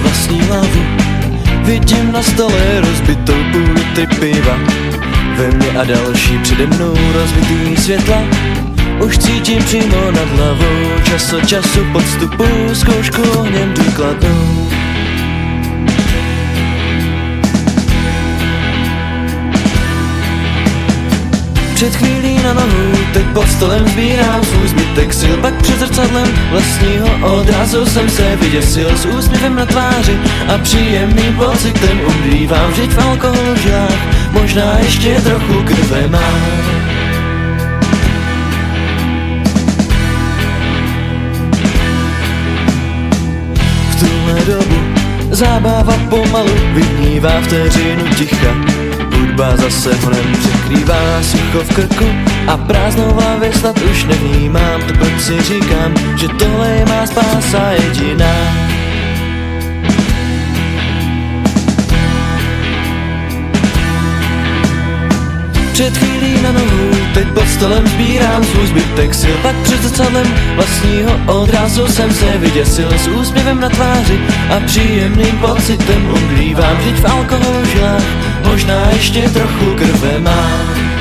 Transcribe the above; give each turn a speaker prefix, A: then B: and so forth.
A: vlastní hlavu. Vidím na stole rozbitou půl litry piva, ve mně a další přede mnou rozbitý světla. Už cítím přímo nad hlavou, čas od času podstupuju zkoušku ohněm důkladnou. Před chvílí na nohu, teď pod stolem sbírám svůj zbytek sil. Pak před zrcadlem vlastního odrazu jsem se vyděsil. S úsměvem na tváři a příjemným pocitem umdlívám. Vždyť v alkoholu v žilách možná ještě trochu krve mám. V tuhle dobu zábava pomalu vyhnívá vteřinu ticha. Hudba zase honem překrývá sucho v krku a prázdnou v hlavě snad už nevnímám. To proč si říkám, že tohle je má spása jediná. Před chvílí na nohu, teď pod stolem sbírám svůj zbytek sil. Pak před zrcadlem vlastního odrazu jsem se vyděsil. S úsměvem na tváři a příjemným pocitem umdlívám. Vždyť v alkoholu žilách možná ještě trochu krve mám.